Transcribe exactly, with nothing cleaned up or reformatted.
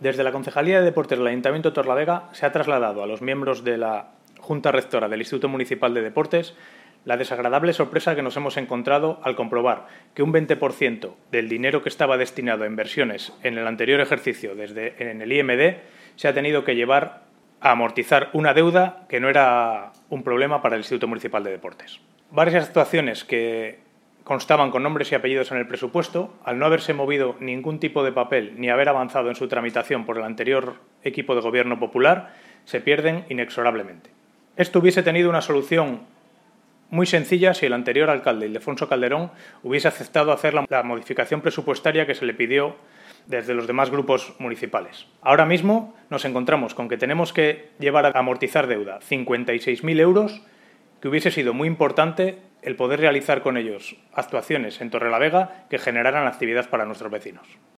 Desde la Concejalía de Deportes del Ayuntamiento de Torrelavega se ha trasladado a los miembros de la Junta Rectora del Instituto Municipal de Deportes la desagradable sorpresa que nos hemos encontrado al comprobar que un veinte por ciento del dinero que estaba destinado a inversiones en el anterior ejercicio desde en el I M D se ha tenido que llevar a amortizar una deuda que no era un problema para el Instituto Municipal de Deportes. Varias actuaciones que constaban con nombres y apellidos en el presupuesto, al no haberse movido ningún tipo de papel ni haber avanzado en su tramitación por el anterior equipo de gobierno popular, se pierden inexorablemente. Esto hubiese tenido una solución muy sencilla si el anterior alcalde, Ildefonso Calderón, hubiese aceptado hacer la, la modificación presupuestaria que se le pidió desde los demás grupos municipales. Ahora mismo nos encontramos con que tenemos que llevar a amortizar deuda cincuenta y seis mil euros, que hubiese sido muy importante el poder realizar con ellos actuaciones en Torrelavega que generaran actividad para nuestros vecinos.